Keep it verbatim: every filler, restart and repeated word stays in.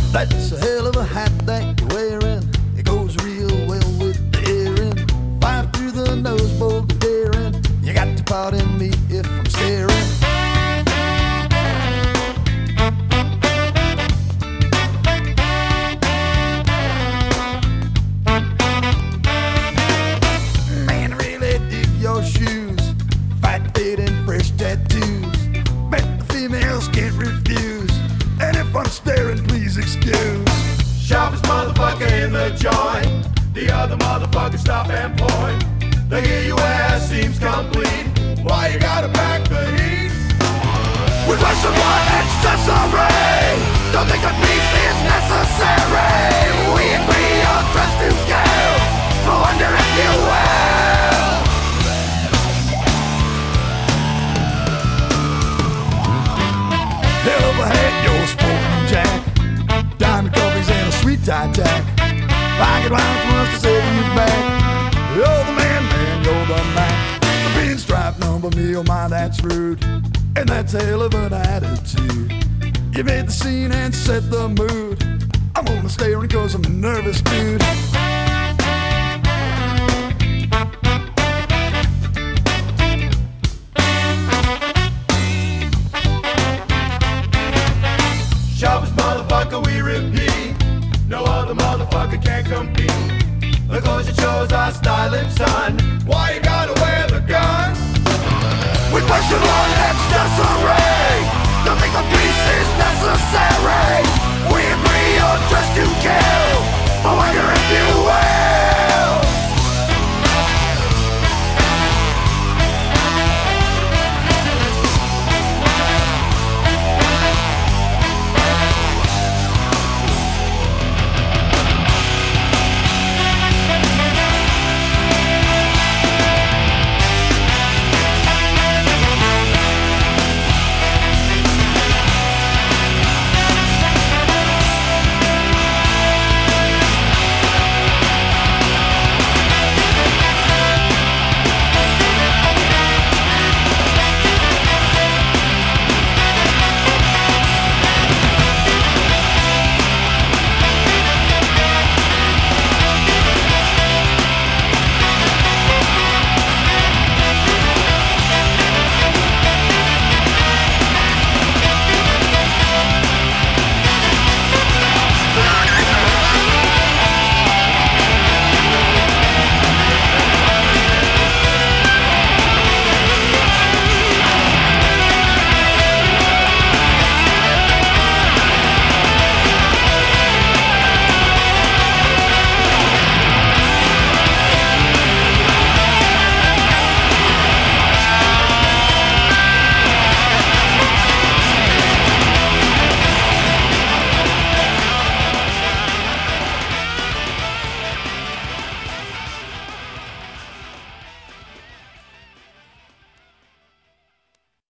That's a hell of a hat that you're wearing. It goes real well with the earring. Five through the nose, bold and daring. You got to pardon me if I'm staring. Man, I really dig your shoes. Fat fade and fresh tattoos. Bet the females can't refuse. And if I'm staring, please excuse. Sharpest motherfucker in the joint. The other motherfuckers stop and point. They hear your ass seems complete. Why you gotta pack the heat? With Russian blood accessory. Don't think a peace is necessary. We agree on trust to scale. So wonder if you will. Hell of a hat, you're sporting Jack. Diamond cufflinks and a sweet tie tack. Pocket rounds once to save you back. You're the man, man, you're the man. The pinstripe number me, oh my, that's rude. And that's a hell of an attitude. You made the scene and set the mood. I'm only staring cause I'm a nervous dude. Sharpest motherfucker we repeat. No other motherfucker can compete. The clothes you chose are